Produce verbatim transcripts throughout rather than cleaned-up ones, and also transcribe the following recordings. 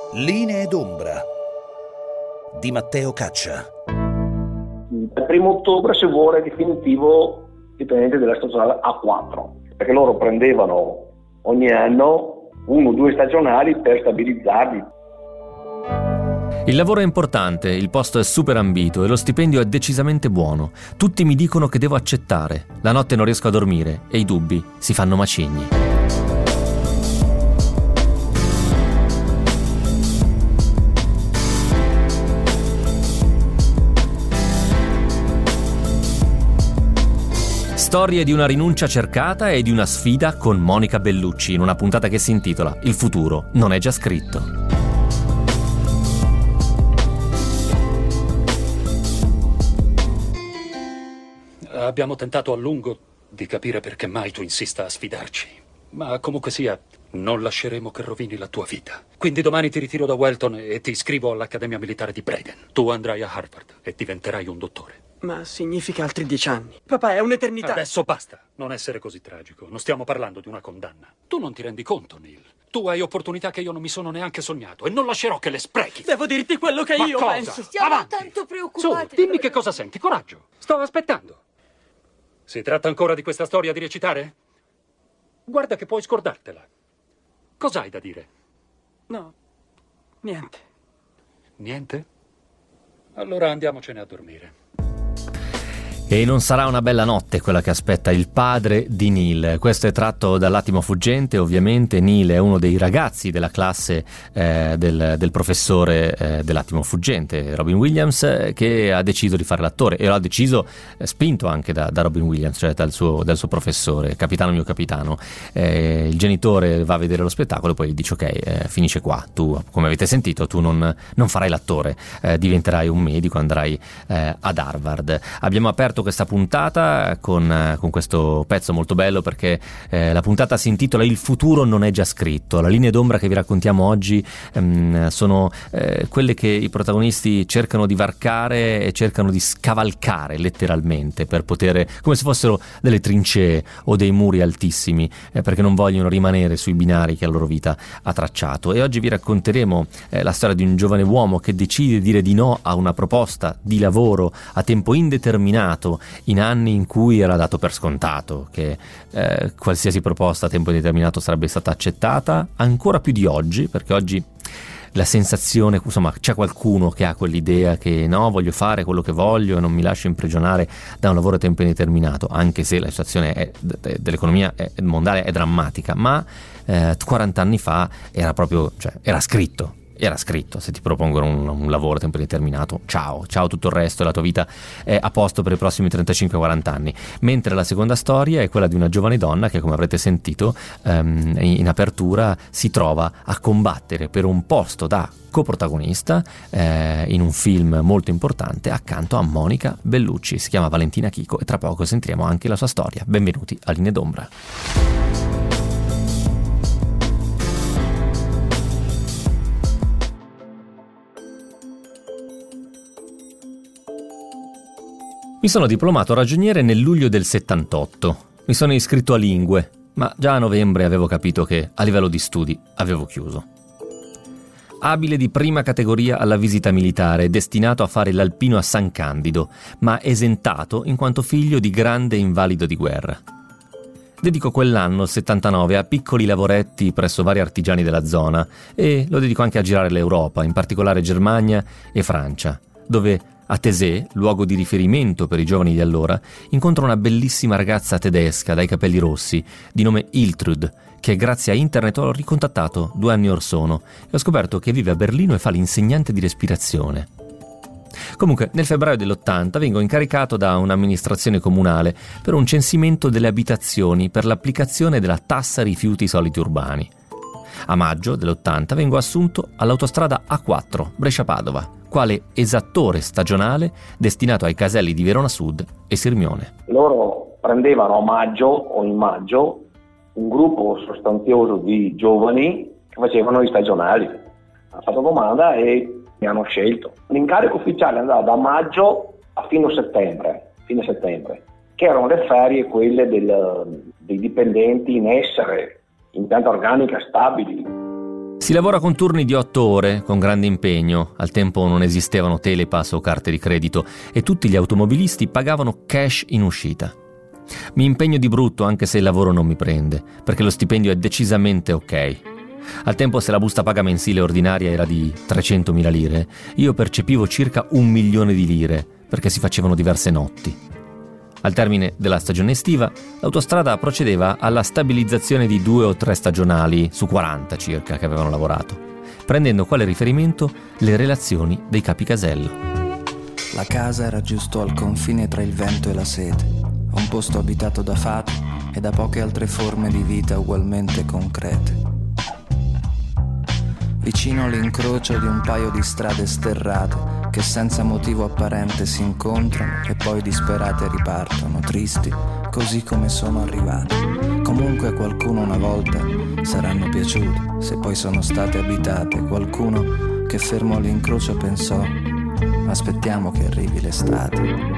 Linee d'ombra di Matteo Caccia. Il primo ottobre si vuole definitivo dipendente della stagionale A quattro, perché loro prendevano ogni anno uno o due stagionali per stabilizzarli. Il lavoro è importante, il posto è super ambito e lo stipendio è decisamente buono. Tutti mi dicono che devo accettare. La notte non riesco a dormire e i dubbi si fanno macigni. Storie di una rinuncia cercata e di una sfida con Monica Bellucci in una puntata che si intitola Il futuro non è già scritto. Abbiamo tentato a lungo di capire perché mai tu insista a sfidarci, ma comunque sia, non lasceremo che rovini la tua vita. Quindi domani ti ritiro da Welton e ti iscrivo all'Accademia Militare di Braden. Tu andrai a Harvard e diventerai un dottore. Ma significa altri dieci anni. Papà, è un'eternità. Adesso basta, non essere così tragico. Non stiamo parlando di una condanna. Tu non ti rendi conto, Neil. Tu hai opportunità che io non mi sono neanche sognato e non lascerò che le sprechi. Devo dirti quello che Ma io cosa? penso. Siamo Avanti. tanto preoccupati. Su, dimmi che cosa senti, coraggio. Sto aspettando. Si tratta ancora di questa storia di recitare? Guarda che puoi scordartela. Cos'hai da dire? No, niente. Niente? Allora andiamocene a dormire. E non sarà una bella notte quella che aspetta il padre di Neil. Questo è tratto dall'Attimo fuggente. Ovviamente Neil è uno dei ragazzi della classe eh, del, del professore eh, dell'Attimo fuggente, Robin Williams, eh, che ha deciso di fare l'attore e lo ha deciso eh, spinto anche da, da Robin Williams, cioè dal suo, dal suo professore, capitano mio capitano. Eh, il genitore va a vedere lo spettacolo e poi gli dice ok, eh, finisce qua, tu come avete sentito tu non, non farai l'attore, eh, diventerai un medico, andrai eh, ad Harvard. Abbiamo aperto questa puntata con, con questo pezzo molto bello perché eh, la puntata si intitola Il futuro non è già scritto. Le linee d'ombra che vi raccontiamo oggi ehm, sono eh, quelle che i protagonisti cercano di varcare e cercano di scavalcare letteralmente per poter, come se fossero delle trincee o dei muri altissimi, eh, perché non vogliono rimanere sui binari che la loro vita ha tracciato. E oggi vi racconteremo eh, la storia di un giovane uomo che decide di dire di no a una proposta di lavoro a tempo indeterminato in anni in cui era dato per scontato che eh, qualsiasi proposta a tempo indeterminato sarebbe stata accettata, ancora più di oggi, perché oggi la sensazione, insomma, c'è qualcuno che ha quell'idea che no, voglio fare quello che voglio e non mi lascio imprigionare da un lavoro a tempo indeterminato, anche se la situazione è, dell'economia è, mondiale è drammatica, ma eh, quaranta anni fa era proprio, cioè, era scritto. Era scritto, se ti propongono un, un lavoro a tempo determinato, ciao, ciao tutto il resto, la tua vita è a posto per i prossimi trentacinque quaranta anni. Mentre la seconda storia è quella di una giovane donna che, come avrete sentito um, in apertura, si trova a combattere per un posto da coprotagonista eh, in un film molto importante accanto a Monica Bellucci. Si chiama Valentina Chico e tra poco sentiremo anche la sua storia. Benvenuti a Linee d'ombra. Mi sono diplomato ragioniere nel luglio del settantotto. Mi sono iscritto a lingue, ma già a novembre avevo capito che a livello di studi avevo chiuso. Abile di prima categoria alla visita militare, destinato a fare l'alpino a San Candido, ma esentato in quanto figlio di grande invalido di guerra. Dedico quell'anno, il settantanove, a piccoli lavoretti presso vari artigiani della zona e lo dedico anche a girare l'Europa, in particolare Germania e Francia, dove a Thésée, luogo di riferimento per i giovani di allora, incontro una bellissima ragazza tedesca dai capelli rossi, di nome Iltrud, che grazie a internet ho ricontattato due anni or sono e ho scoperto che vive a Berlino e fa l'insegnante di respirazione. Comunque, nel febbraio dell'ottanta vengo incaricato da un'amministrazione comunale per un censimento delle abitazioni per l'applicazione della tassa rifiuti solidi urbani. A maggio dell'ottanta vengo assunto all'autostrada A quattro Brescia-Padova, quale esattore stagionale destinato ai caselli di Verona Sud e Sirmione. Loro prendevano a maggio o in maggio un gruppo sostanzioso di giovani che facevano i stagionali. Hanno fatto domanda e mi hanno scelto. L'incarico ufficiale andava da maggio a fine settembre, fine settembre, che erano le ferie quelle del, dei dipendenti in essere, in pianta organica stabili. Si lavora con turni di otto ore, con grande impegno. Al tempo non esistevano telepass o carte di credito e tutti gli automobilisti pagavano cash in uscita. Mi impegno di brutto anche se il lavoro non mi prende, perché lo stipendio è decisamente ok. Al tempo, se la busta paga mensile ordinaria era di trecentomila lire, io percepivo circa un milione di lire, perché si facevano diverse notti. Al termine della stagione estiva, l'autostrada procedeva alla stabilizzazione di due o tre stagionali su quaranta circa che avevano lavorato, prendendo quale riferimento le relazioni dei capi casello. La casa era giusto al confine tra il vento e la sete, un posto abitato da fate e da poche altre forme di vita ugualmente concrete. Vicino all'incrocio di un paio di strade sterrate che senza motivo apparente si incontrano e poi disperate ripartono, tristi, così come sono arrivate. Comunque a qualcuno una volta saranno piaciute, se poi sono state abitate. Qualcuno che fermo all'incrocio pensò: aspettiamo che arrivi l'estate.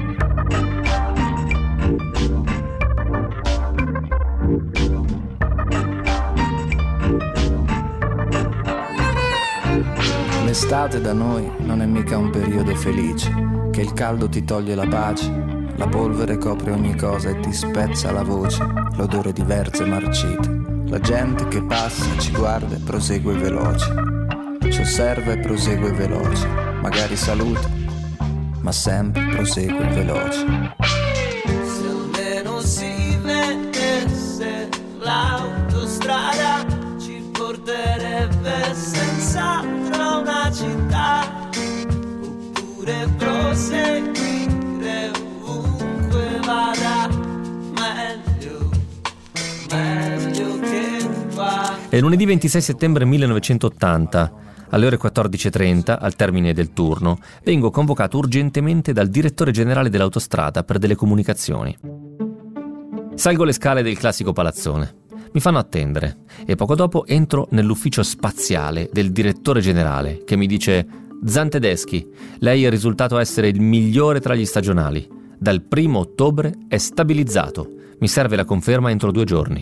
L'estate da noi non è mica un periodo felice, che il caldo ti toglie la pace, la polvere copre ogni cosa e ti spezza la voce, l'odore di verze marcite. La gente che passa ci guarda e prosegue veloce, ci osserva e prosegue veloce, magari saluta, ma sempre prosegue veloce. Se almeno si vedesse l'autostrada ci porterebbe senz'altro a una città, oppure proseguire ovunque vada, meglio, meglio che qua. È lunedì ventisei settembre millenovecentottanta. Alle ore quattordici e trenta, al termine del turno, vengo convocato urgentemente dal direttore generale dell'autostrada per delle comunicazioni. Salgo le scale del classico palazzone. Mi fanno attendere e poco dopo entro nell'ufficio spaziale del direttore generale, che mi dice: Zan Tedeschi, lei è risultato essere il migliore tra gli stagionali. Dal primo ottobre è stabilizzato. Mi serve la conferma entro due giorni.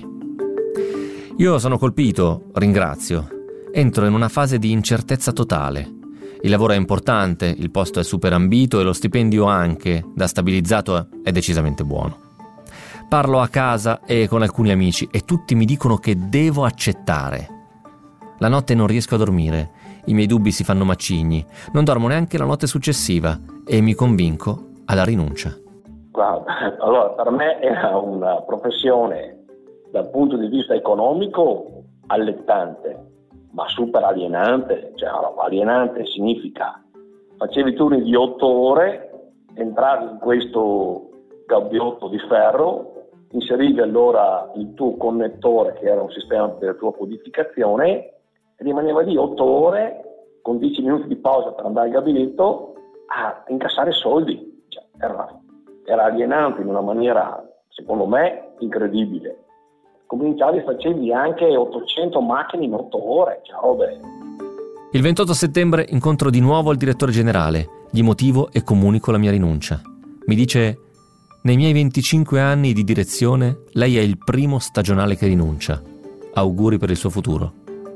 Io sono colpito, ringrazio. Entro in una fase di incertezza totale. Il lavoro è importante, il posto è super ambito e lo stipendio anche, da stabilizzato, è decisamente buono. Parlo a casa e con alcuni amici e tutti mi dicono che devo accettare. La notte non riesco a dormire, i miei dubbi si fanno macigni, non dormo neanche la notte successiva e mi convinco alla rinuncia. Guarda, allora per me era una professione dal punto di vista economico allettante, ma super alienante. Cioè, alienante significa facevi turni di otto ore, entravi in questo gabbiotto di ferro, inserivi allora il tuo connettore che era un sistema per la tua codificazione e rimaneva lì otto ore con dieci minuti di pausa per andare al gabinetto a incassare soldi. Cioè, era, era alienante in una maniera, secondo me, incredibile. Cominciavi e facevi anche ottocento macchine in otto ore, cioè robe. Il ventotto settembre incontro di nuovo il direttore generale, gli motivo e comunico la mia rinuncia. Mi dice: nei miei venticinque anni di direzione lei è il primo stagionale che rinuncia. Auguri per il suo futuro.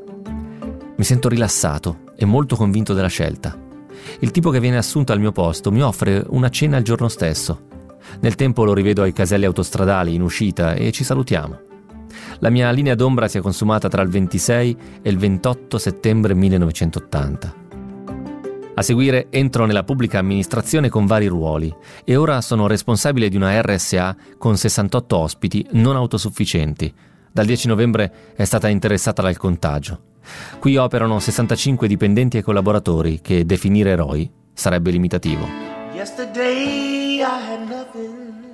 Mi sento rilassato e molto convinto della scelta. Il tipo che viene assunto al mio posto mi offre una cena il giorno stesso. Nel tempo lo rivedo ai caselli autostradali in uscita e ci salutiamo. La mia linea d'ombra si è consumata tra il ventisei e il ventotto settembre millenovecentottanta. A seguire entro nella pubblica amministrazione con vari ruoli e ora sono responsabile di una R S A con sessantotto ospiti non autosufficienti. Dal dieci novembre è stata interessata dal contagio. Qui operano sessantacinque dipendenti e collaboratori che definire eroi sarebbe limitativo. Yesterday I had nothing.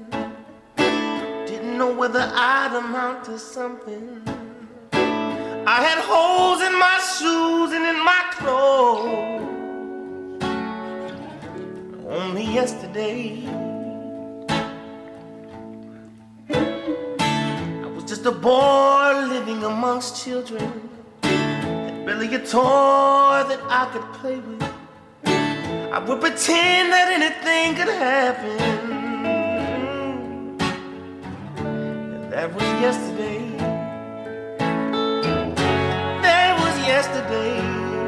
Didn't know whether I'd amount to something. I had holes in my shoes and in my clothes. Only yesterday I was just a boy living amongst children, had barely a toy that I could play with. I would pretend that anything could happen, and that was yesterday. That was yesterday.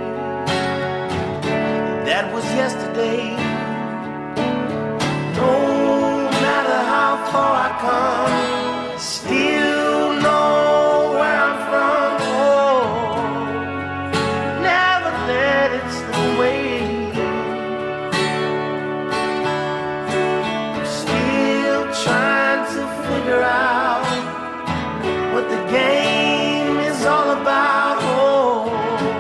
That was yesterday. No matter how far I come, still know where I'm from. Oh, never let it slip away. I'm still trying to figure out what the game is all about. Oh,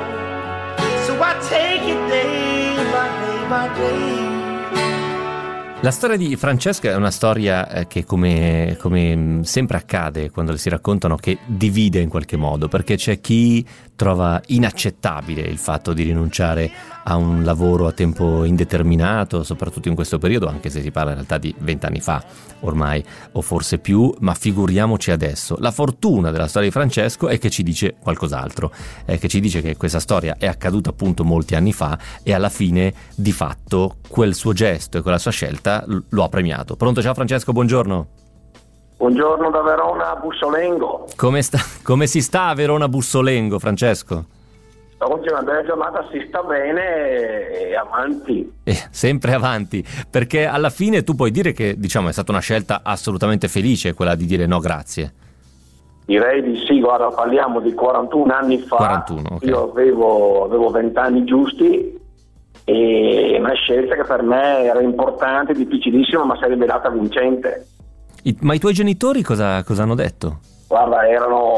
so I take it day by day by day. La storia di Francesca è una storia eh, che come, come sempre accade quando le si raccontano, che divide in qualche modo, perché c'è chi trova inaccettabile il fatto di rinunciare a un lavoro a tempo indeterminato, soprattutto in questo periodo, anche se si parla in realtà di vent'anni fa ormai, o forse più, ma figuriamoci adesso. La fortuna della storia di Francesco è che ci dice qualcos'altro, è che ci dice che questa storia è accaduta appunto molti anni fa e alla fine di fatto quel suo gesto e quella sua scelta lo ha premiato. Pronto? Ciao Francesco, buongiorno. Buongiorno da Verona, Bussolengo. Come, sta, come si sta a Verona Bussolengo, Francesco? Oggi è una bella giornata, si sta bene e avanti. Eh, sempre avanti, perché alla fine tu puoi dire che, diciamo, è stata una scelta assolutamente felice quella di dire no grazie. Direi di sì, guarda, parliamo di quarantuno anni fa. quarantuno, okay. Io avevo, avevo venti anni giusti e una scelta che per me era importante, difficilissima, ma si è rivelata vincente. I, ma i tuoi genitori cosa, cosa hanno detto? Guarda,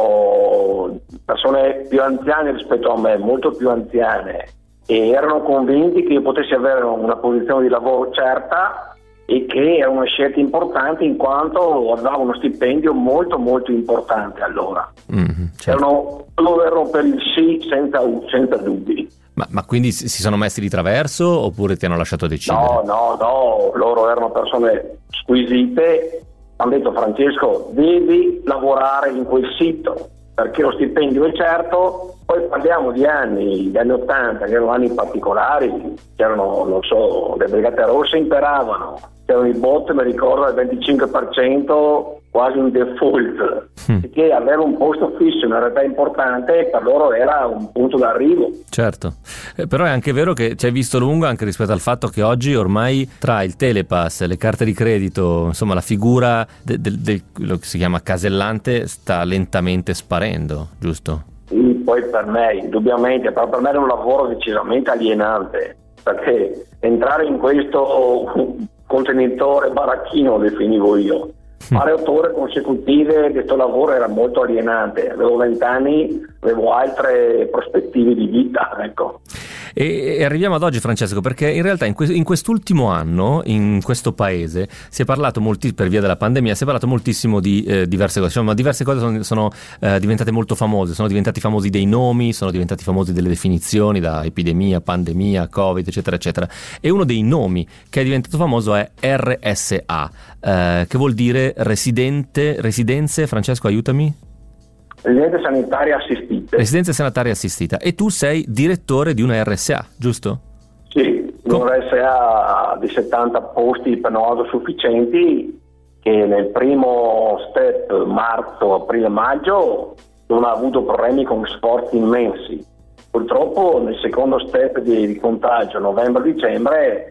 erano persone più anziane rispetto a me, molto più anziane, e erano convinti che io potessi avere una posizione di lavoro certa e che era una scelta importante in quanto avevo uno stipendio molto molto importante allora. Mm-hmm, certo. erano, loro erano per il sì senza, senza dubbi. Ma, ma quindi si sono messi di traverso oppure ti hanno lasciato decidere? No, no, no, loro erano persone squisite. Hanno detto: Francesco, devi lavorare in quel sito perché lo stipendio è certo. Poi parliamo di anni, gli anni ottanta, che erano anni particolari, c'erano, non so, le Brigate Rosse imperavano, c'erano i bot, mi ricordo, al venticinque per cento, quasi un default, mm. che avere un posto fisso in una realtà importante per loro era un punto d'arrivo. Certo, eh, però è anche vero che ci hai visto lungo anche rispetto al fatto che oggi ormai tra il telepass, le carte di credito, insomma la figura del de, de, lo che si chiama casellante sta lentamente sparendo, giusto? Poi per me, indubbiamente, però per me era un lavoro decisamente alienante, perché entrare in questo contenitore baracchino, lo definivo io, fare otto ore consecutive, questo lavoro era molto alienante. Avevo vent'anni, avevo altre prospettive di vita, ecco. E, e arriviamo ad oggi, Francesco, perché in realtà in, que- in quest'ultimo anno in questo paese si è parlato molti, per via della pandemia, si è parlato moltissimo di eh, diverse cose, ma diverse cose sono, sono eh, diventate molto famose, sono diventati famosi dei nomi, sono diventati famosi delle definizioni, da epidemia, pandemia, Covid, eccetera, eccetera. E uno dei nomi che è diventato famoso è R S A, eh, che vuol dire residente, residenze, Francesco, aiutami? Residenza sanitaria assistita. Residenza sanitaria assistita. E tu sei direttore di una R S A, giusto? Sì, Com- una R S A di settanta posti per nodo sufficienti, che nel primo step, marzo, aprile, maggio, non ha avuto problemi con sforzi immensi. Purtroppo nel secondo step di, di contagio, novembre-dicembre,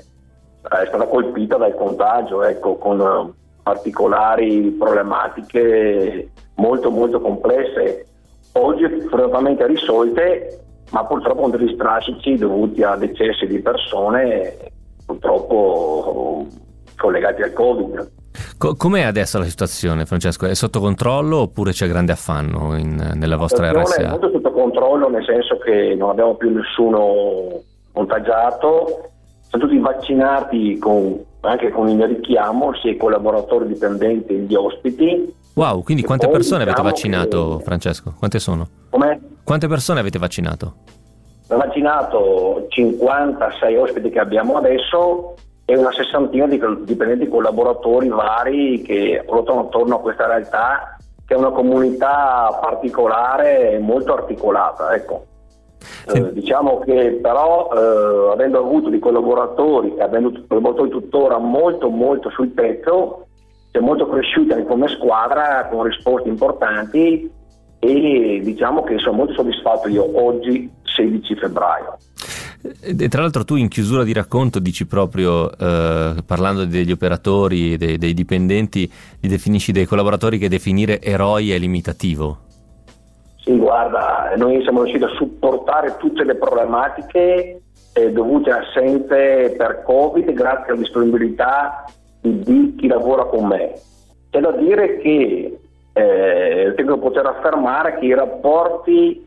è stata colpita dal contagio, ecco, con particolari problematiche molto molto complesse, oggi fortunatamente risolte, ma purtroppo con degli strascichi dovuti a decessi di persone purtroppo collegati al Covid. Co- com'è adesso la situazione, Francesco? È sotto controllo oppure c'è grande affanno in, nella vostra R S A? È molto sotto controllo, nel senso che non abbiamo più nessuno contagiato, sono tutti vaccinati con, anche con il richiamo, sia i collaboratori dipendenti che gli ospiti. Wow, quindi quante poi persone avete diciamo vaccinato, che... Francesco? Quante sono? Com'è? Quante persone avete vaccinato? Abbiamo vaccinato cinquantasei ospiti che abbiamo adesso e una sessantina di dipendenti collaboratori vari che ruotano attorno a questa realtà, che è una comunità particolare e molto articolata, ecco. Sì. Eh, diciamo che però eh, avendo avuto dei collaboratori e avendo collaboratori tuttora molto molto sul pezzo, si è molto cresciuta come squadra con risposte importanti e diciamo che sono molto soddisfatto io oggi, sedici febbraio. E tra l'altro tu in chiusura di racconto dici proprio, eh, parlando degli operatori, dei, dei dipendenti, li definisci dei collaboratori che definire eroi è limitativo. Sì, guarda, noi siamo riusciti a supportare tutte le problematiche eh, dovute a assenze per Covid grazie alla disponibilità di, di chi lavora con me. C'è da dire che eh, devo poter affermare che i rapporti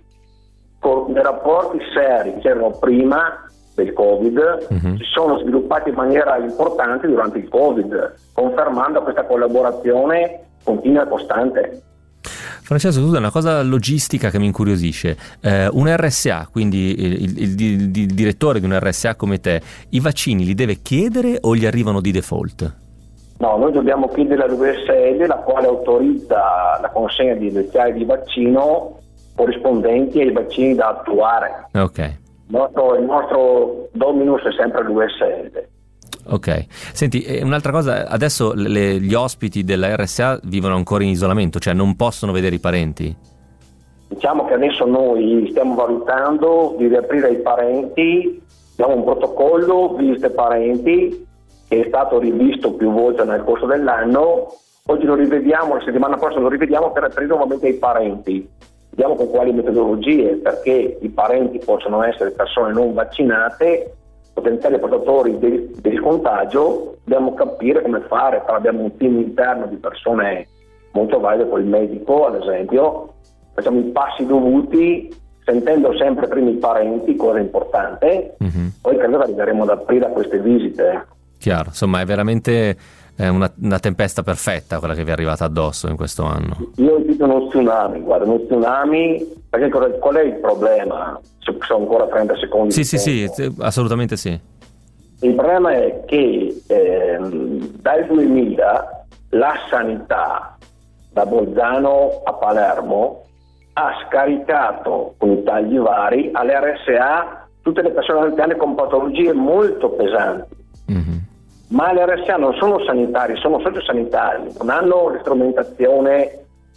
con i rapporti seri che c'erano prima del Covid uh-huh. si sono sviluppati in maniera importante durante il Covid, confermando questa collaborazione continua e costante. Francesco, tu hai una cosa logistica che mi incuriosisce. Eh, un R S A, quindi il, il, il, il direttore di un R S A come te, i vaccini li deve chiedere o gli arrivano di default? No, noi dobbiamo chiedere alla U S L, la quale autorizza la consegna di dettagli di vaccino corrispondenti ai vaccini da attuare. Ok. Il nostro, il nostro dominus è sempre l'U S L. Ok. Senti, un'altra cosa, adesso le, gli ospiti della R S A vivono ancora in isolamento, cioè non possono vedere i parenti? Diciamo che adesso noi stiamo valutando di riaprire ai parenti, abbiamo un protocollo visite parenti che è stato rivisto più volte nel corso dell'anno, oggi lo rivediamo, la settimana prossima lo rivediamo per aprire nuovamente ai parenti. Vediamo con quali metodologie, perché i parenti possono essere persone non vaccinate, potenziali portatori del, del contagio, dobbiamo capire come fare, abbiamo un team interno di persone molto valide, con il medico ad esempio, facciamo i passi dovuti, sentendo sempre prima i parenti, cosa importante, mm-hmm. poi credo che arriveremo ad aprire a queste visite. Chiaro, insomma è veramente eh, una, una tempesta perfetta quella che vi è arrivata addosso in questo anno. Io ho detto uno tsunami, guarda, uno tsunami, perché qual è il problema? Se sono ancora trenta secondi. Sì, sì, sì, assolutamente sì. Il problema è che ehm, dal duemila la sanità da Bolzano a Palermo ha scaricato con i tagli vari alle R S A tutte le persone anziane con patologie molto pesanti. Mm-hmm. Ma le R S A non sono sanitari, sono sociosanitari, non hanno le strumentazione,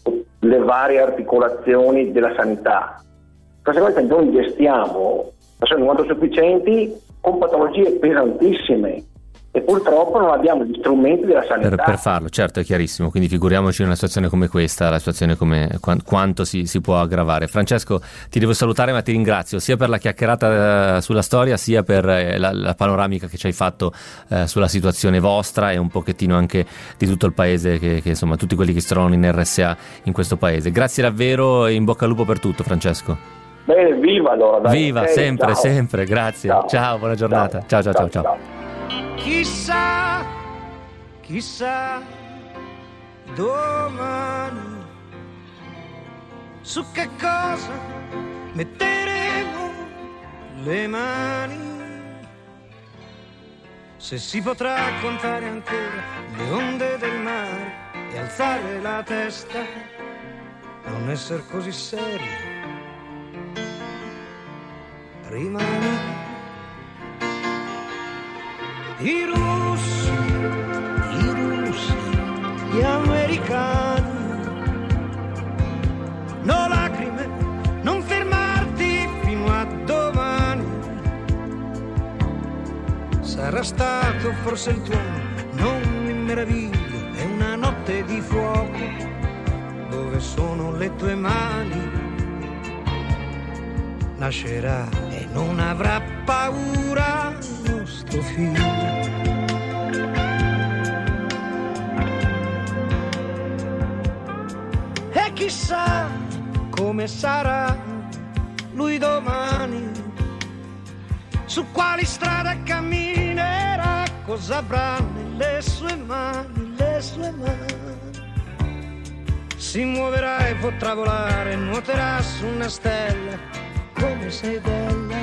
le varie articolazioni della sanità. Conseguentemente noi gestiamo persone non quanto sufficienti con patologie pesantissime e purtroppo non abbiamo gli strumenti della sanità. Per, per farlo, certo, è chiarissimo, quindi figuriamoci in una situazione come questa, la situazione come quanto si, si può aggravare. Francesco, ti devo salutare, ma ti ringrazio sia per la chiacchierata sulla storia, sia per la, la panoramica che ci hai fatto eh, sulla situazione vostra e un pochettino anche di tutto il paese, che, che insomma tutti quelli che si trovano in R S A in questo paese. Grazie davvero e in bocca al lupo per tutto, Francesco. Bene, viva allora. Dai, viva, okay, sempre, ciao. sempre, grazie. Ciao, ciao buona giornata. Ciao, ciao, ciao, ciao. ciao. Chissà, chissà, domani su che cosa metteremo le mani, se si potrà contare ancora le onde del mare e alzare la testa, non essere così seri, rimani. I russi, i russi, gli americani, no lacrime, non fermarti fino a domani. Sarà stato forse il tuono, non mi meraviglio, è una notte di fuoco, dove sono le tue mani? Nascerà e non avrà paura il nostro figlio. E chissà come sarà lui domani, su quali strade camminerà, cosa avrà nelle sue mani, le sue mani. Si muoverà e potrà volare, nuoterà su una stella, come sei bella.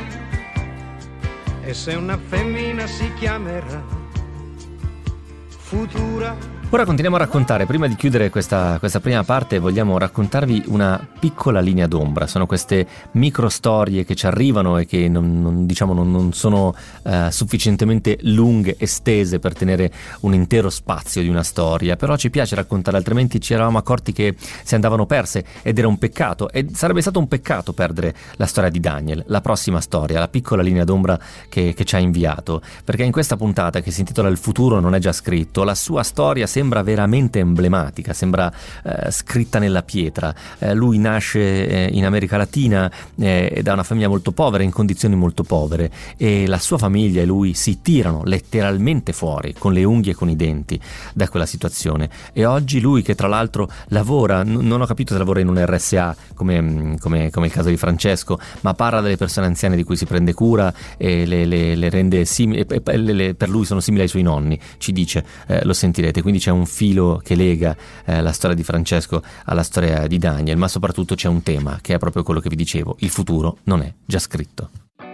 E se una femmina si chiamerà Futura, Ora continuiamo a raccontare, prima di chiudere questa, questa prima parte vogliamo raccontarvi una piccola linea d'ombra. Sono queste micro storie che ci arrivano e che non, non, diciamo, non, non sono eh, sufficientemente lunghe, estese per tenere un intero spazio di una storia, però ci piace raccontare, altrimenti ci eravamo accorti che si andavano perse ed era un peccato, e sarebbe stato un peccato perdere la storia di Daniel, la prossima storia, la piccola linea d'ombra che, che ci ha inviato, perché in questa puntata che si intitola Il futuro non è già scritto, la sua storia sembra veramente emblematica, sembra eh, scritta nella pietra. Eh, lui nasce eh, in America Latina eh, da una famiglia molto povera, in condizioni molto povere, e la sua famiglia e lui si tirano letteralmente fuori con le unghie e con i denti da quella situazione. E oggi lui, che tra l'altro lavora, n- non ho capito se lavora in un R S A come, come, come il caso di Francesco, ma parla delle persone anziane di cui si prende cura e le, le, le rende simili, e, e, le, le, per lui sono simili ai suoi nonni, ci dice, eh, lo sentirete, quindi c'è un filo che lega eh, la storia di Francesco alla storia di Daniel, ma soprattutto c'è un tema che è proprio quello che vi dicevo: il futuro non è già scritto.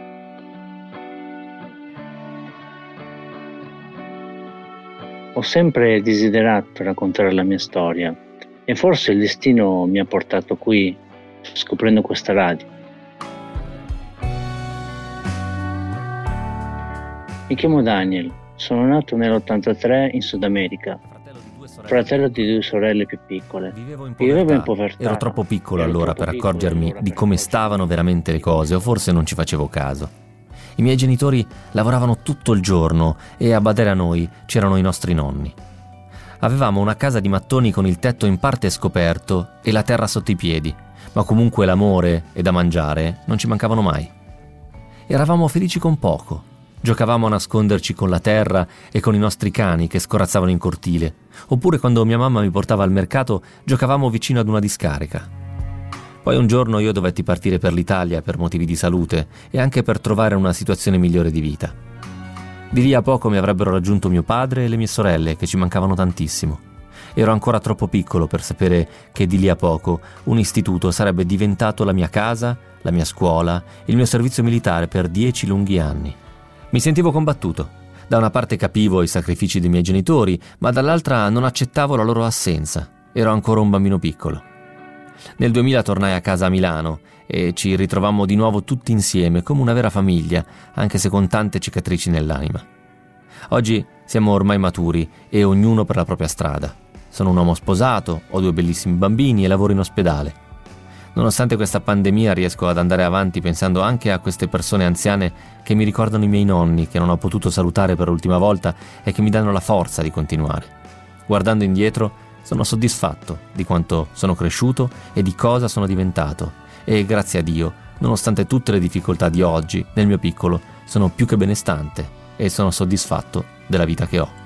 Ho sempre desiderato raccontare la mia storia e forse il destino mi ha portato qui, scoprendo questa radio. Mi chiamo Daniel, sono nato nell'ottantatré in Sud America, fratello di due sorelle più piccole. Vivevo in povertà. Vivevo in povertà. Ero troppo piccolo Ero allora troppo per accorgermi allora di come per stavano veramente le cose, o forse non ci facevo caso. I miei genitori lavoravano tutto il giorno e a badare a noi c'erano i nostri nonni. Avevamo una casa di mattoni con il tetto in parte scoperto e la terra sotto i piedi, ma comunque l'amore e da mangiare non ci mancavano mai. Eravamo felici con poco. Giocavamo a nasconderci con la terra e con i nostri cani che scorazzavano in cortile, oppure quando mia mamma mi portava al mercato giocavamo vicino ad una discarica. Poi un giorno io dovetti partire per l'Italia per motivi di salute e anche per trovare una situazione migliore di vita. Di lì a poco mi avrebbero raggiunto mio padre e le mie sorelle, che ci mancavano tantissimo. Ero ancora troppo piccolo per sapere che di lì a poco un istituto sarebbe diventato la mia casa, la mia scuola, il mio servizio militare per dieci lunghi anni. Mi sentivo combattuto. Da una parte capivo i sacrifici dei miei genitori, ma dall'altra non accettavo la loro assenza. Ero ancora un bambino piccolo. Nel duemila tornai a casa a Milano e ci ritrovammo di nuovo tutti insieme come una vera famiglia, anche se con tante cicatrici nell'anima. Oggi siamo ormai maturi e ognuno per la propria strada. Sono un uomo sposato, ho due bellissimi bambini e lavoro in ospedale. Nonostante questa pandemia riesco ad andare avanti pensando anche a queste persone anziane che mi ricordano i miei nonni, che non ho potuto salutare per l'ultima volta e che mi danno la forza di continuare. Guardando indietro sono soddisfatto di quanto sono cresciuto e di cosa sono diventato, e grazie a Dio, nonostante tutte le difficoltà di oggi, nel mio piccolo, sono più che benestante e sono soddisfatto della vita che ho.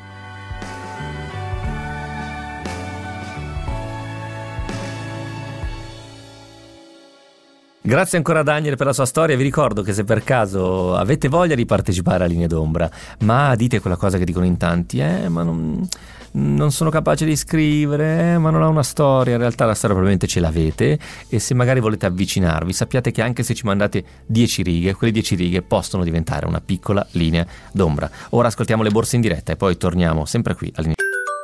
Grazie ancora a Daniel per la sua storia. Vi ricordo che se per caso avete voglia di partecipare a Linee d'Ombra, ma dite quella cosa che dicono in tanti, eh, ma non, non sono capace di scrivere, eh, ma non ho una storia. In realtà la storia probabilmente ce l'avete, e se magari volete avvicinarvi, sappiate che anche se ci mandate dieci righe, quelle dieci righe possono diventare una piccola linea d'ombra. Ora ascoltiamo le borse in diretta e poi torniamo sempre qui all'inizio.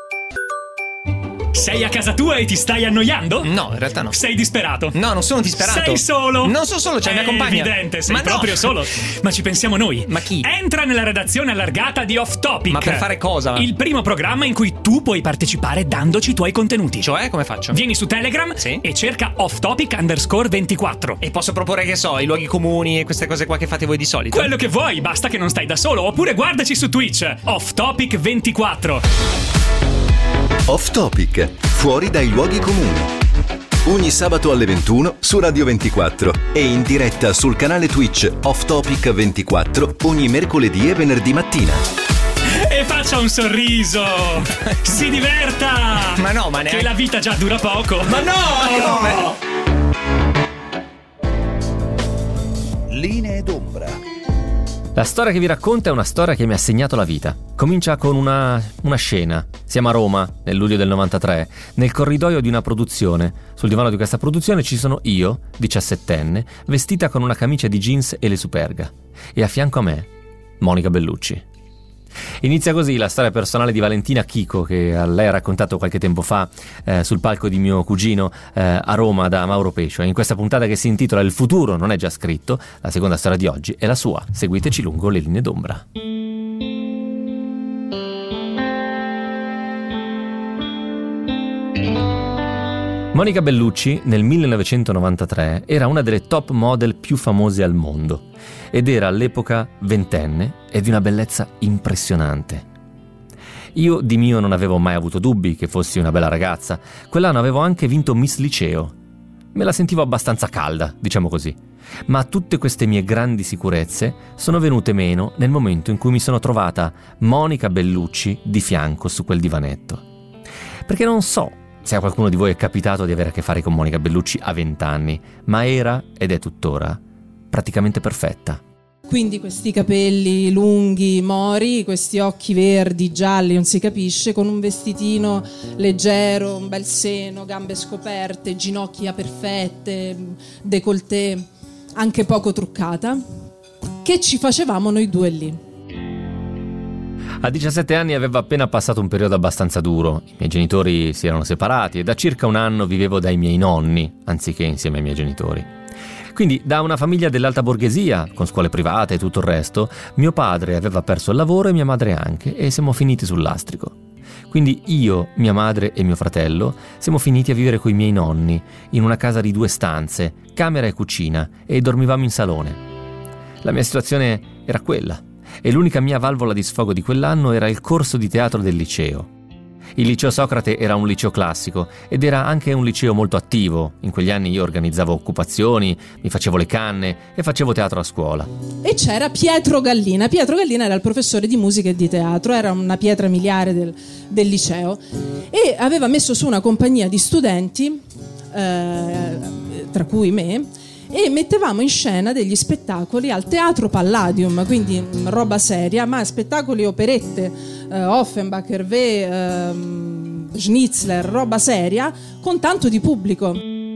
Sei a casa tua e ti stai annoiando? No, in realtà no. Sei disperato? No, non sono disperato. Sei solo? Non sono solo, c'è È mia compagna. È evidente, sei Ma proprio no. solo. Ma ci pensiamo noi. Ma chi? Entra nella redazione allargata di Off Topic. Ma per fare cosa? Il primo programma in cui tu puoi partecipare dandoci i tuoi contenuti. Cioè, come faccio? Vieni su Telegram, sì, e cerca Off Topic underscore ventiquattro. E posso proporre, che so, i luoghi comuni e queste cose qua che fate voi di solito? Quello che vuoi, basta che non stai da solo. Oppure guardaci su Twitch, Off Topic ventiquattro. Off Topic, fuori dai luoghi comuni. Ogni sabato alle ventuno su Radio ventiquattro e in diretta sul canale Twitch Off Topic ventiquattro ogni mercoledì e venerdì mattina. E faccia un sorriso! Si diverta! Ma no, ma neanche... Che la vita già dura poco! Ma no! Ma come? Linee d'Ombra. La storia che vi racconta è una storia che mi ha segnato la vita. Comincia con una, una scena. Siamo a Roma, nel luglio del novantatré, nel corridoio di una produzione. Sul divano di questa produzione ci sono io, diciassettenne, vestita con una camicia di jeans e le superga. E a fianco a me, Monica Bellucci. Inizia così la storia personale di Valentina Chico, che a lei ha raccontato qualche tempo fa eh, sul palco di Mio cugino eh, a Roma da Mauro Pescio. In questa puntata che si intitola Il futuro non è già scritto, la seconda storia di oggi è la sua. Seguiteci lungo le linee d'ombra. Monica Bellucci nel millenovecentonovantatré era una delle top model più famose al mondo ed era all'epoca ventenne e di una bellezza impressionante. Io di mio non avevo mai avuto dubbi che fossi una bella ragazza. Quell'anno avevo anche vinto Miss Liceo. Me la sentivo abbastanza calda, diciamo così. Ma tutte queste mie grandi sicurezze sono venute meno nel momento in cui mi sono trovata Monica Bellucci di fianco su quel divanetto. Perché non so se a qualcuno di voi è capitato di avere a che fare con Monica Bellucci a vent'anni, ma era, ed è tuttora, praticamente perfetta. Quindi questi capelli lunghi, mori, questi occhi verdi, gialli, non si capisce, con un vestitino leggero, un bel seno, gambe scoperte, ginocchia perfette, décolleté, anche poco truccata. Che ci facevamo noi due lì? A diciassette anni avevo appena passato un periodo abbastanza duro. I miei genitori si erano separati e da circa un anno vivevo dai miei nonni, anziché insieme ai miei genitori. Quindi, da una famiglia dell'alta borghesia, con scuole private e tutto il resto, mio padre aveva perso il lavoro e mia madre anche, e siamo finiti sul lastrico. Quindi io, mia madre e mio fratello siamo finiti a vivere coi miei nonni, in una casa di due stanze, camera e cucina, e dormivamo in salone. La mia situazione era quella. E l'unica mia valvola di sfogo di quell'anno era il corso di teatro del liceo. Il liceo Socrate era un liceo classico ed era anche un liceo molto attivo. In quegli anni io organizzavo occupazioni, mi facevo le canne e facevo teatro a scuola. E c'era Pietro Gallina. Pietro Gallina era il professore di musica e di teatro, era una pietra miliare del, del liceo e aveva messo su una compagnia di studenti, eh, tra cui me, e mettevamo in scena degli spettacoli al Teatro Palladium, quindi roba seria, ma spettacoli, operette, eh, Offenbach, Hervé, eh, Schnitzler, roba seria, con tanto di pubblico.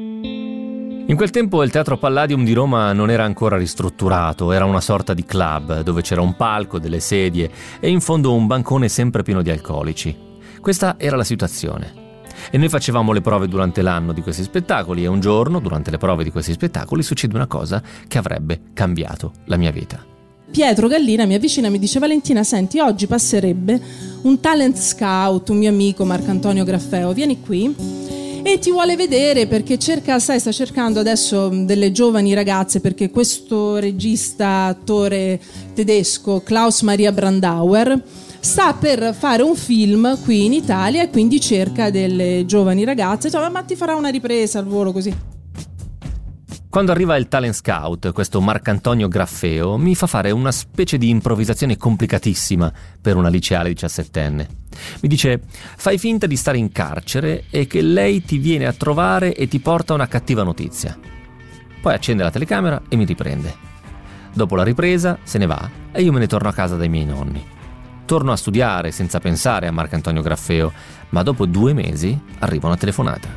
In quel tempo il Teatro Palladium di Roma non era ancora ristrutturato, era una sorta di club dove c'era un palco, delle sedie e in fondo un bancone sempre pieno di alcolici. Questa era la situazione. E noi facevamo le prove durante l'anno di questi spettacoli e un giorno, durante le prove di questi spettacoli, succede una cosa che avrebbe cambiato la mia vita. Pietro Gallina mi avvicina e mi dice: Valentina, senti, oggi passerebbe un talent scout, un mio amico Marcantonio Graffeo, vieni qui e ti vuole vedere perché cerca, sai, sta cercando adesso delle giovani ragazze, perché questo regista, attore tedesco, Klaus Maria Brandauer, sta per fare un film qui in Italia e quindi cerca delle giovani ragazze, cioè, ma ti farà una ripresa al volo così. Quando arriva il talent scout, questo Marcantonio Graffeo mi fa fare una specie di improvvisazione complicatissima per una liceale diciassettenne. Mi dice: fai finta di stare in carcere e che lei ti viene a trovare e ti porta una cattiva notizia. Poi accende la telecamera e mi riprende. Dopo la ripresa se ne va e io me ne torno a casa dai miei nonni. Torno a studiare senza pensare a Marcantonio Graffeo, ma dopo due mesi arriva una telefonata.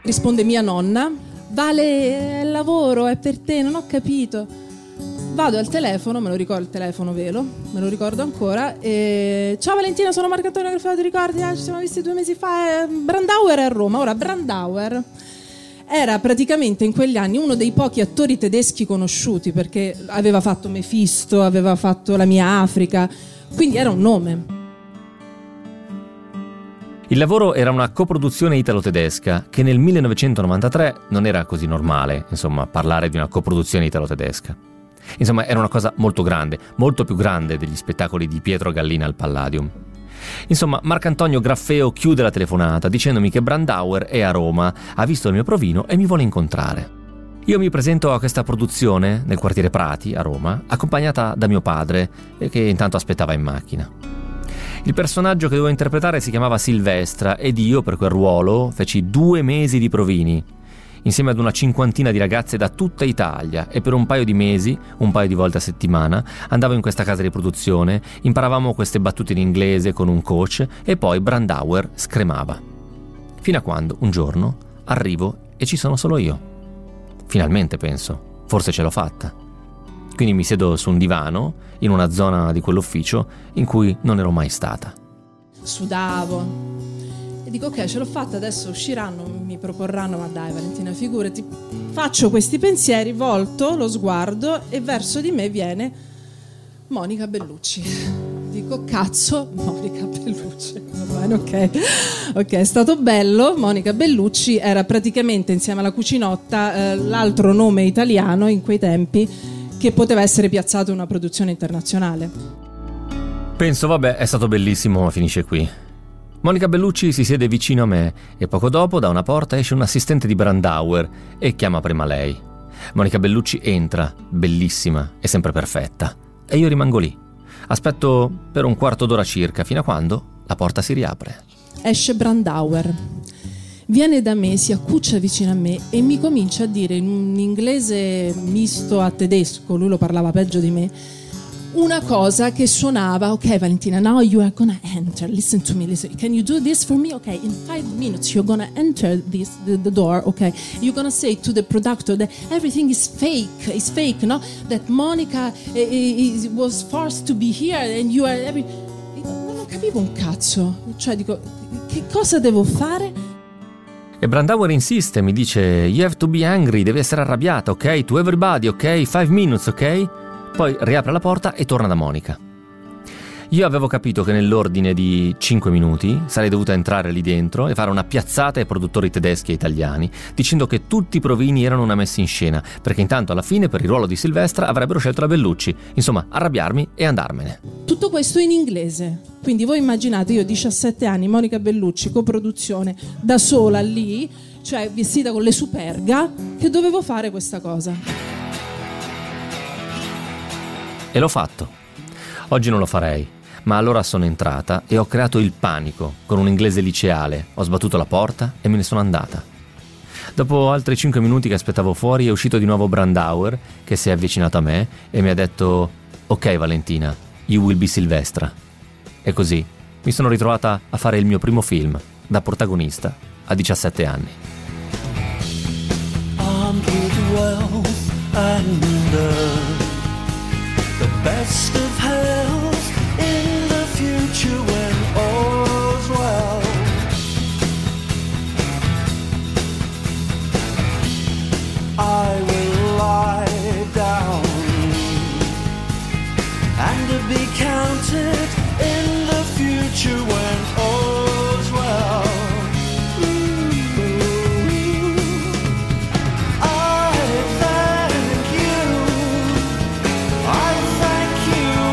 Risponde mia nonna: Vale, il lavoro è per te, non ho capito. Vado al telefono, me lo ricordo, il telefono velo, me lo ricordo ancora. E... Ciao Valentina, sono Marcantonio Graffato, ti ricordi? Ah, ci siamo visti due mesi fa. Brandauer è a Roma. Ora, Brandauer era praticamente in quegli anni uno dei pochi attori tedeschi conosciuti, perché aveva fatto Mefisto, aveva fatto La mia Africa, quindi era un nome. Il lavoro era una coproduzione italo-tedesca che nel millenovecentonovantatré non era così normale, insomma, parlare di una coproduzione italo-tedesca. Insomma, era una cosa molto grande, molto più grande degli spettacoli di Pietro Gallina al Palladium. Insomma, Marcantonio Graffeo chiude la telefonata dicendomi che Brandauer è a Roma, ha visto il mio provino e mi vuole incontrare. Io mi presento a questa produzione nel quartiere Prati, a Roma, accompagnata da mio padre, che intanto aspettava in macchina. Il personaggio che dovevo interpretare si chiamava Silvestra ed io, per quel ruolo, feci due mesi di provini, insieme ad una cinquantina di ragazze da tutta Italia, e per un paio di mesi, un paio di volte a settimana, andavo in questa casa di produzione, imparavamo queste battute in inglese con un coach e poi Brandauer scremava. Fino a quando, un giorno, arrivo e ci sono solo io. Finalmente, penso, forse ce l'ho fatta. Quindi mi siedo su un divano in una zona di quell'ufficio in cui non ero mai stata. Sudavo e dico: ok, ce l'ho fatta, adesso usciranno, mi proporranno, ma dai Valentina, figurati. Faccio questi pensieri, volto lo sguardo e verso di me viene Monica Bellucci. Dico: cazzo, Monica Bellucci. Va bene, ok, ok, è stato bello. Monica Bellucci era praticamente, insieme alla Cucinotta, eh, l'altro nome italiano in quei tempi che poteva essere piazzato in una produzione internazionale. Penso, vabbè, è stato bellissimo, ma finisce qui. Monica Bellucci si siede vicino a me e poco dopo da una porta esce un assistente di Brandauer e chiama prima lei. Monica Bellucci entra, bellissima e sempre perfetta, e io rimango lì. Aspetto per un quarto d'ora circa, fino a quando la porta si riapre. Esce Brandauer. Viene da me, si accuccia vicino a me e mi comincia a dire in un inglese misto a tedesco, lui lo parlava peggio di me, una cosa che suonava: ok Valentina, now you are gonna enter, listen to me, listen, can you do this for me? Ok, in five minutes you're gonna enter this, the, the door, ok, you're gonna say to the producer that everything is fake, is fake, no? That Monica eh, eh, was forced to be here and you are every... Non capivo un cazzo, cioè dico, che cosa devo fare? E Brandauer insiste, mi dice: you have to be angry, devi essere arrabbiata, ok? To everybody, ok? Five minutes, ok? Poi riapre la porta e torna da Monica. Io avevo capito che nell'ordine di cinque minuti sarei dovuta entrare lì dentro e fare una piazzata ai produttori tedeschi e italiani, dicendo che tutti i provini erano una messa in scena, perché intanto alla fine per il ruolo di Silvestra avrebbero scelto la Bellucci. Insomma, arrabbiarmi e andarmene. Tutto questo in inglese. Quindi voi immaginate, io diciassette anni, Monica Bellucci, coproduzione, da sola lì, cioè vestita con le Superga, che dovevo fare questa cosa. E l'ho fatto. Oggi non lo farei, ma allora sono entrata e ho creato il panico con un inglese liceale. Ho sbattuto la porta e me ne sono andata. Dopo altri cinque minuti che aspettavo fuori è uscito di nuovo Brandauer, che si è avvicinato a me e mi ha detto: ok Valentina, you will be Silvestra. E così mi sono ritrovata a fare il mio primo film da protagonista a diciassette anni. Armed with wealth and love, the best of health in the future when all's well. I will lie down and be counted in the future when all's well. I thank you, I thank you.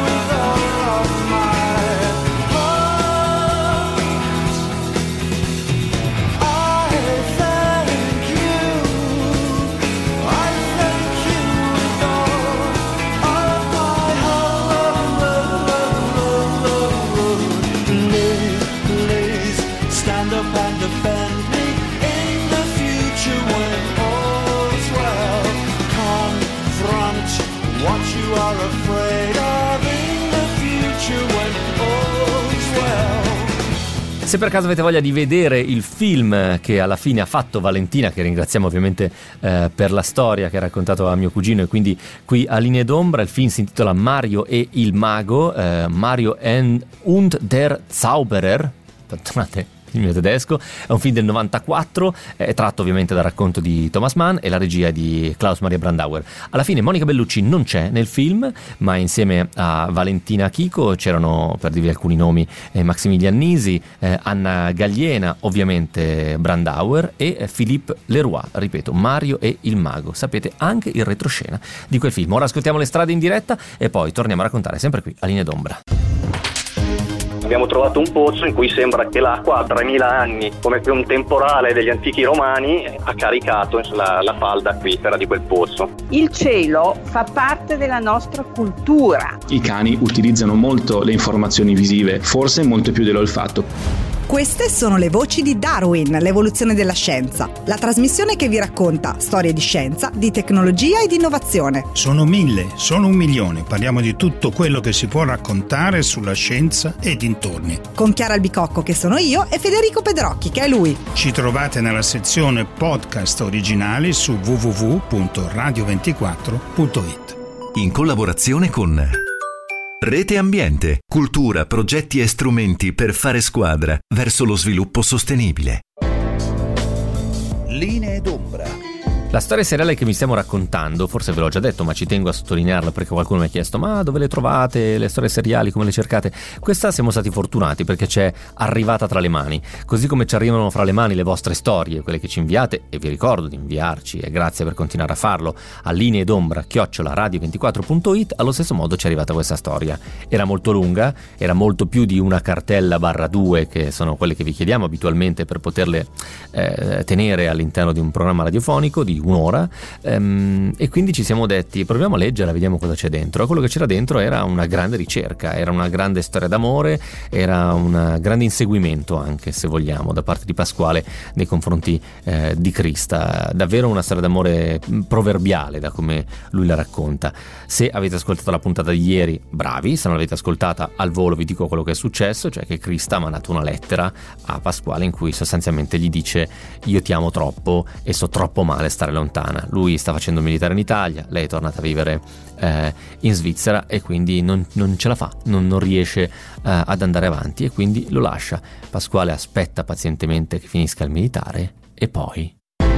Se per caso avete voglia di vedere il film che alla fine ha fatto Valentina, che ringraziamo ovviamente eh, per la storia che ha raccontato a mio cugino, e quindi qui a Linee d'Ombra, il film si intitola Mario e il Mago, eh, Mario und der Zauberer, perdonate il mio tedesco, è un film del novantaquattro, è tratto ovviamente dal racconto di Thomas Mann e la regia di Klaus Maria Brandauer. Alla fine Monica Bellucci non c'è nel film, ma insieme a Valentina Chico c'erano, per dirvi alcuni nomi, eh, Maximilian Nisi, eh, Anna Gagliena, ovviamente Brandauer, e eh, Philippe Leroy, ripeto, Mario e il Mago. Sapete anche il retroscena di quel film. Ora ascoltiamo le strade in diretta e poi torniamo a raccontare sempre qui a Linee d'Ombra. Abbiamo trovato un pozzo in cui sembra che l'acqua ha tremila anni, come che un temporale degli antichi romani ha caricato la, la falda acquifera di quel pozzo. Il cielo fa parte della nostra cultura. I cani utilizzano molto le informazioni visive, forse molto più dell'olfatto. Queste sono le voci di Darwin, l'evoluzione della scienza, la trasmissione che vi racconta storie di scienza, di tecnologia e di innovazione. Sono mille, sono un milione, parliamo di tutto quello che si può raccontare sulla scienza e dintorni. Con Chiara Albicocco, che sono io, e Federico Pedrocchi, che è lui. Ci trovate nella sezione podcast originali su w w w punto radio ventiquattro punto i t. In collaborazione con Rete Ambiente, cultura, progetti e strumenti per fare squadra verso lo sviluppo sostenibile. Linee d'Ombra. La storia seriale che mi stiamo raccontando, forse ve l'ho già detto, ma ci tengo a sottolinearla perché qualcuno mi ha chiesto: ma dove le trovate le storie seriali, come le cercate? Questa siamo stati fortunati perché c'è arrivata tra le mani, così come ci arrivano fra le mani le vostre storie, quelle che ci inviate, e vi ricordo di inviarci, e grazie per continuare a farlo, a linee d'ombra chiocciola radio ventiquattro punto i t. Allo stesso modo ci è arrivata questa storia. Era molto lunga, era molto più di una cartella barra due, che sono quelle che vi chiediamo abitualmente per poterle eh, tenere all'interno di un programma radiofonico di un'ora, ehm, e quindi ci siamo detti: proviamo a leggerla, vediamo cosa c'è dentro. E quello che c'era dentro era una grande ricerca, era una grande storia d'amore, era un grande inseguimento, anche se vogliamo, da parte di Pasquale nei confronti eh, di Krista. Davvero una storia d'amore proverbiale, da come lui la racconta. Se avete ascoltato la puntata di ieri, bravi. Se non l'avete ascoltata, al volo vi dico quello che è successo, cioè che Krista ha mandato una lettera a Pasquale in cui sostanzialmente gli dice: io ti amo troppo e sto troppo male stare lontana. Lui sta facendo militare in Italia, lei è tornata a vivere eh, in Svizzera e quindi non, non ce la fa, non, non riesce eh, ad andare avanti, e quindi lo lascia. Pasquale aspetta pazientemente che finisca il militare e poi...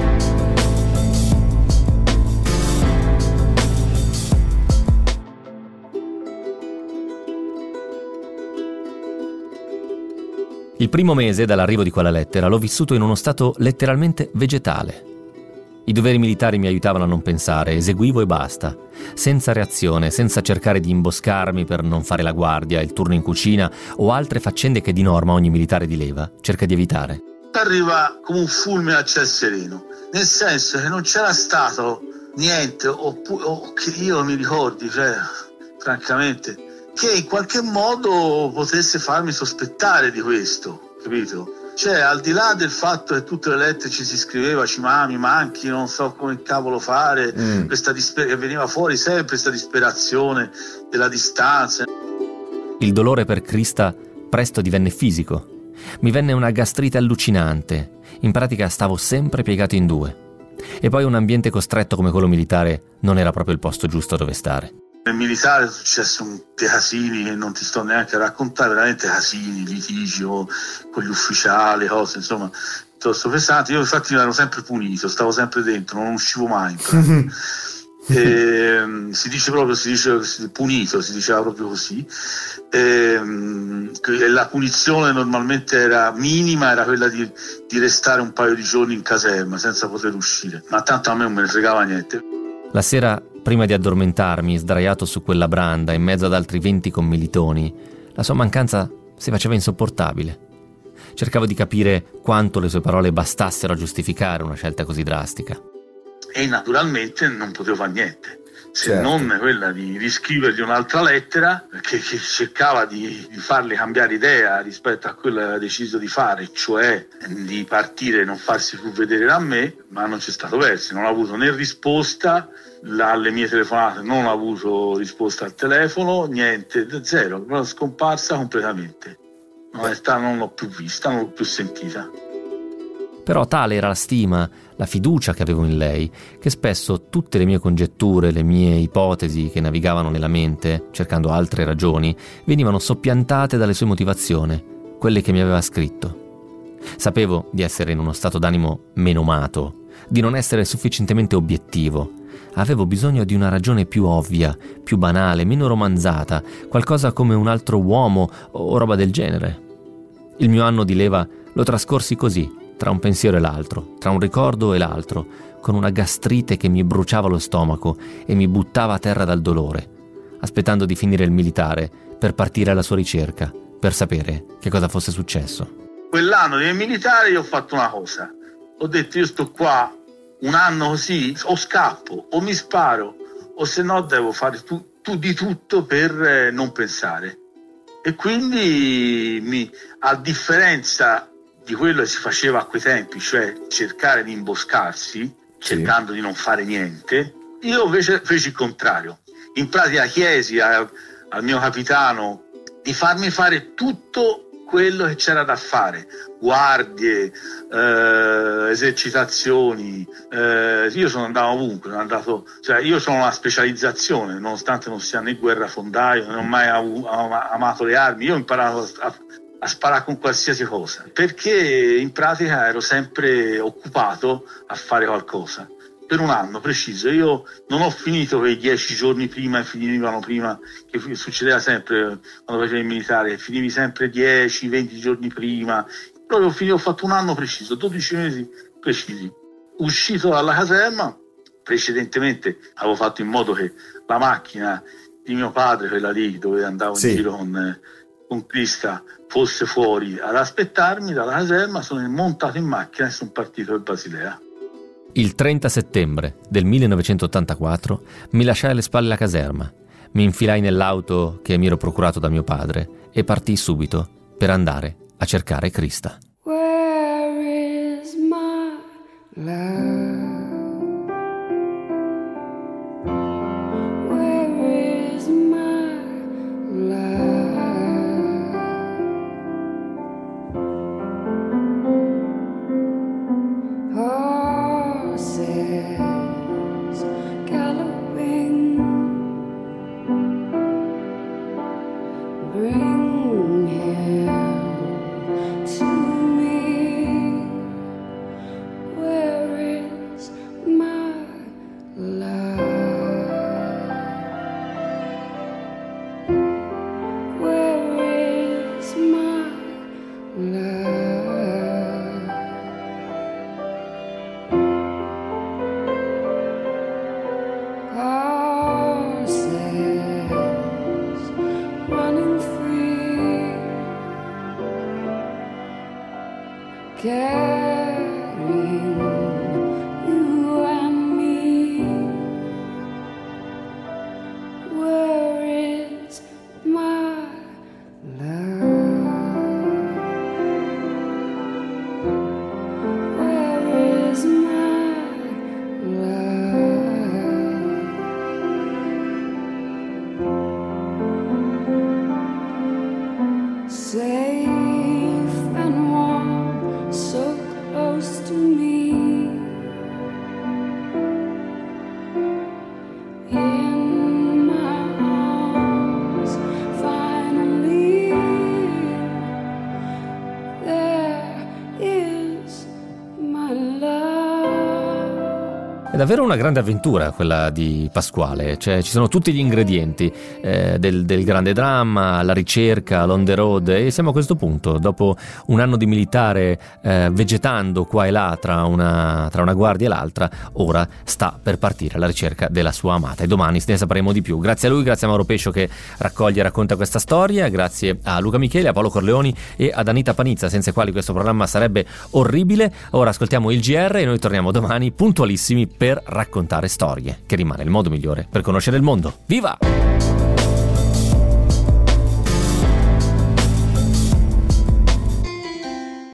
Il primo mese dall'arrivo di quella lettera l'ho vissuto in uno stato letteralmente vegetale. I doveri militari mi aiutavano a non pensare, eseguivo e basta, senza reazione, senza cercare di imboscarmi per non fare la guardia, il turno in cucina o altre faccende che di norma ogni militare di leva cerca di evitare. Arriva come un fulmine a ciel sereno, nel senso che non c'era stato niente, o, o che io mi ricordi, cioè, francamente, che in qualche modo potesse farmi sospettare di questo, capito? Cioè, al di là del fatto che tutte le lettere ci si scriveva: ci mami, manchi, non so come cavolo fare, mm. questa disper- che veniva fuori sempre questa disperazione della distanza. Il dolore per Krista presto divenne fisico. Mi venne una gastrite allucinante. In pratica stavo sempre piegato in due. E poi un ambiente costretto come quello militare non era proprio il posto giusto dove stare. Nel militare è successo dei casini che non ti sto neanche a raccontare, veramente casini, litigio con gli ufficiali, cose, insomma, piuttosto pesanti. Io infatti ero sempre punito, stavo sempre dentro, non uscivo mai. E, si dice proprio, si dice punito, si diceva proprio così. E, la punizione normalmente era minima, era quella di, di restare un paio di giorni in caserma senza poter uscire, ma tanto a me non me ne fregava niente. La sera, prima di addormentarmi, sdraiato su quella branda in mezzo ad altri venti commilitoni, la sua mancanza si faceva insopportabile. Cercavo di capire quanto le sue parole bastassero a giustificare una scelta così drastica. E naturalmente non potevo fare niente, se certo. non quella di riscrivergli un'altra lettera che, che cercava di, di farle cambiare idea rispetto a quello che aveva deciso di fare, cioè di partire e non farsi più vedere da me, ma non c'è stato verso, non ho avuto né risposta alle mie telefonate, non ho avuto risposta al telefono, niente, zero, proprio scomparsa completamente. Maestà non l'ho più vista, non l'ho più sentita. Però tale era la stima, la fiducia che avevo in lei, che spesso tutte le mie congetture, le mie ipotesi che navigavano nella mente, cercando altre ragioni, venivano soppiantate dalle sue motivazioni, quelle che mi aveva scritto. Sapevo di essere in uno stato d'animo menomato, di non essere sufficientemente obiettivo. Avevo bisogno di una ragione più ovvia, più banale, meno romanzata, qualcosa come un altro uomo o roba del genere. Il mio anno di leva lo trascorsi così, tra un pensiero e l'altro, tra un ricordo e l'altro, con una gastrite che mi bruciava lo stomaco e mi buttava a terra dal dolore, aspettando di finire il militare per partire alla sua ricerca, per sapere che cosa fosse successo. Quell'anno del militare io ho fatto una cosa. Ho detto io sto qua un anno così, o scappo, o mi sparo, o se no devo fare tu, tu di tutto per eh, non pensare. E quindi, mi, a differenza di quello che si faceva a quei tempi, cioè cercare di imboscarsi, cercando di non fare niente, io invece feci il contrario. In pratica chiesi a, al mio capitano di farmi fare tutto quello che c'era da fare, guardie, eh, esercitazioni, eh, io sono andato ovunque, sono andato, cioè io sono una specializzazione, nonostante non sia né guerrafondaio, non ho mai av- amato le armi, io ho imparato a, a sparare con qualsiasi cosa, perché in pratica ero sempre occupato a fare qualcosa. Per un anno preciso, io non ho finito quei dieci giorni prima e finivano prima, che succedeva sempre quando facevo il militare, finivi sempre dieci venti giorni prima, proprio finito, ho fatto un anno preciso, dodici mesi precisi. Uscito dalla caserma, precedentemente avevo fatto in modo che la macchina di mio padre, quella lì dove andavo sì. in giro con, con Crista, fosse fuori ad aspettarmi dalla caserma, sono montato in macchina e sono partito per Basilea. Il trenta settembre del millenovecentottantaquattro mi lasciai alle spalle la caserma, mi infilai nell'auto che mi ero procurato da mio padre e partii subito per andare a cercare Crista. Where is my love? Where is my love? Horses galloping, bring him to me. Where is my love? Where is my love? Horses running free, carrying you and me. Where is my love? Where is my love? Safe and warm, so close to me. In my arms, finally, there is my love. È davvero una grande avventura quella di Pasquale, cioè ci sono tutti gli ingredienti eh, del, del grande dramma, la ricerca, l'on the road, e siamo a questo punto, dopo un anno di militare eh, vegetando qua e là tra una, tra una guardia e l'altra, ora sta per partire alla ricerca della sua amata e domani ne sapremo di più. Grazie a lui, grazie a Mauro Pescio che raccoglie e racconta questa storia, grazie a Luca Michele, a Paolo Corleoni e ad Anita Panizza, senza i quali questo programma sarebbe orribile. Ora ascoltiamo il G R e noi torniamo domani puntualissimi per raccontare storie, che rimane il modo migliore per conoscere il mondo. Viva!